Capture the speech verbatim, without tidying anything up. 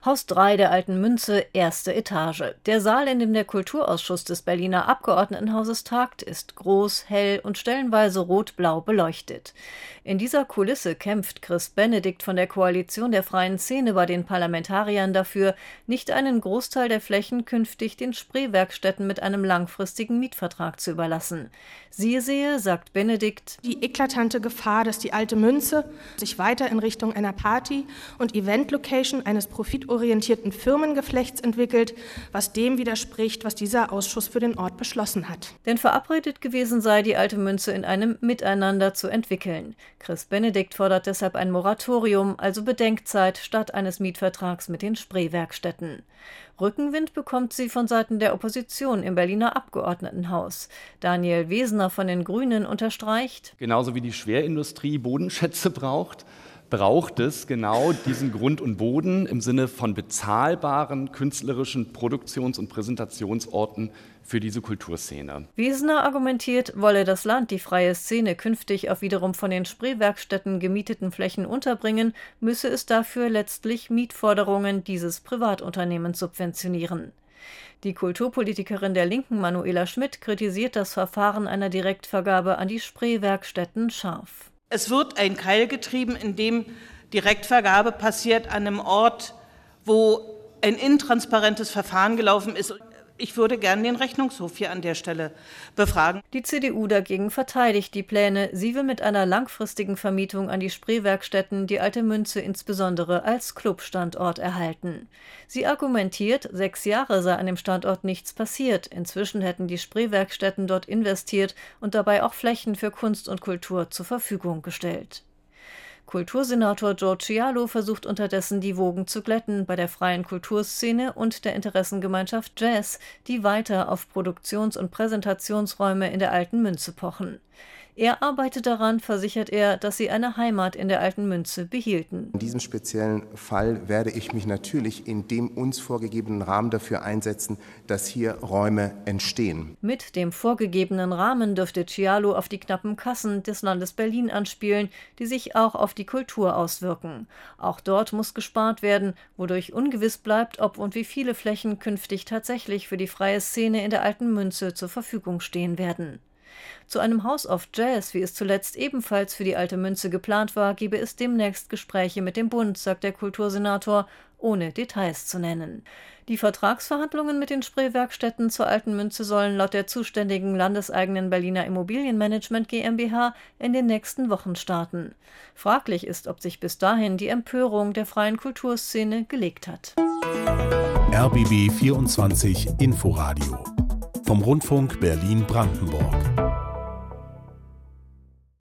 Haus drei der Alten Münze, erste Etage. Der Saal, in dem der Kulturausschuss des Berliner Abgeordnetenhauses tagt, ist groß, hell und stellenweise rot-blau beleuchtet. In dieser Kulisse kämpft Chris Benedikt von der Koalition der freien Szene bei den Parlamentariern dafür, nicht einen Großteil der Flächen künftig den Spreewerkstätten mit einem langfristigen Mietvertrag zu überlassen. Sie sehe, sagt Benedikt, die eklatante Gefahr, dass die Alte Münze sich weiter in Richtung einer Party- und Event-Location eines profitorientierten Firmengeflechts entwickelt, was dem widerspricht, was dieser Ausschuss für den Ort beschlossen hat. Denn verabredet gewesen sei, die Alte Münze in einem Miteinander zu entwickeln. Chris Benedikt fordert deshalb ein Moratorium, also Bedenkzeit statt eines Mietvertrags mit den Spreewerkstätten. Rückenwind bekommt sie von Seiten der Opposition im Berliner Abgeordnetenhaus. Daniel Wesener von den Grünen unterstreicht: Genauso wie die Schwerindustrie Bodenschätze braucht, braucht es genau diesen Grund und Boden im Sinne von bezahlbaren künstlerischen Produktions- und Präsentationsorten für diese Kulturszene. Wesener argumentiert, wolle das Land die freie Szene künftig auf wiederum von den Spreewerkstätten gemieteten Flächen unterbringen, müsse es dafür letztlich Mietforderungen dieses Privatunternehmens subventionieren. Die Kulturpolitikerin der Linken Manuela Schmidt kritisiert das Verfahren einer Direktvergabe an die Spreewerkstätten scharf. Es wird ein Keil getrieben, in dem Direktvergabe passiert an einem Ort, wo ein intransparentes Verfahren gelaufen ist. Ich würde gerne den Rechnungshof hier an der Stelle befragen. Die C D U dagegen verteidigt die Pläne. Sie will mit einer langfristigen Vermietung an die Spreewerkstätten die Alte Münze insbesondere als Clubstandort erhalten. Sie argumentiert, sechs Jahre sei an dem Standort nichts passiert. Inzwischen hätten die Spreewerkstätten dort investiert und dabei auch Flächen für Kunst und Kultur zur Verfügung gestellt. Kultursenator George Cialo versucht unterdessen, die Wogen zu glätten bei der freien Kulturszene und der Interessengemeinschaft Jazz, die weiter auf Produktions- und Präsentationsräume in der Alten Münze pochen. Er arbeitet daran, versichert er, dass sie eine Heimat in der Alten Münze behielten. In diesem speziellen Fall werde ich mich natürlich in dem uns vorgegebenen Rahmen dafür einsetzen, dass hier Räume entstehen. Mit dem vorgegebenen Rahmen dürfte Cialo auf die knappen Kassen des Landes Berlin anspielen, die sich auch auf die Kultur auswirken. Auch dort muss gespart werden, wodurch ungewiss bleibt, ob und wie viele Flächen künftig tatsächlich für die freie Szene in der Alten Münze zur Verfügung stehen werden. Zu einem House of Jazz, wie es zuletzt ebenfalls für die Alte Münze geplant war, gebe es demnächst Gespräche mit dem Bund, sagt der Kultursenator, ohne Details zu nennen. Die Vertragsverhandlungen mit den Spreewerkstätten zur Alten Münze sollen laut der zuständigen landeseigenen Berliner Immobilienmanagement GmbH in den nächsten Wochen starten. Fraglich ist, ob sich bis dahin die Empörung der freien Kulturszene gelegt hat. R B B vierundzwanzig Inforadio vom Rundfunk Berlin-Brandenburg.